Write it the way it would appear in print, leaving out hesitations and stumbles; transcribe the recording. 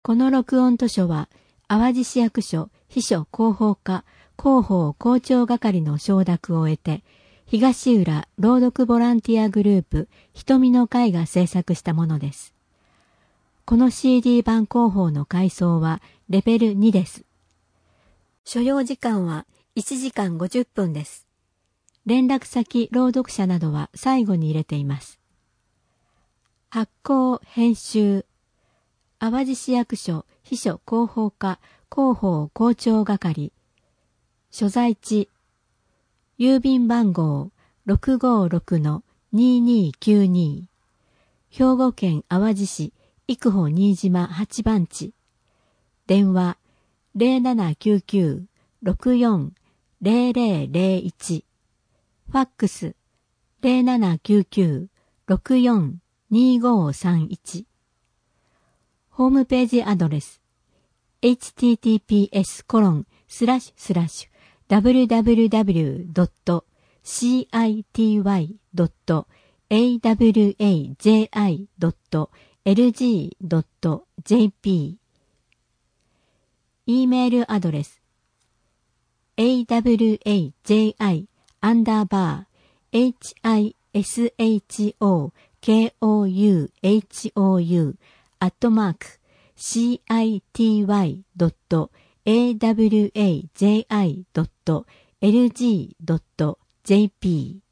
この録音図書は、淡路市役所秘書広報課広報校長係の承諾を得て、東浦朗読ボランティアグループ瞳の会が制作したものです。この CD 版広報の階層はレベル2です。所要時間は1時間50分です。連絡先、朗読者などは最後に入れています。発行、編集、淡路市役所秘書広報課広報校長係、所在地、郵便番号 656-2292、兵庫県淡路市幾保新島8番地、電話 0799-640001、ファックス 0799-642531、ホームページアドレス https://www.city.awaji.lg.jp、 E メールアドレス awaji_hishohouat@city.awaji.lg.jp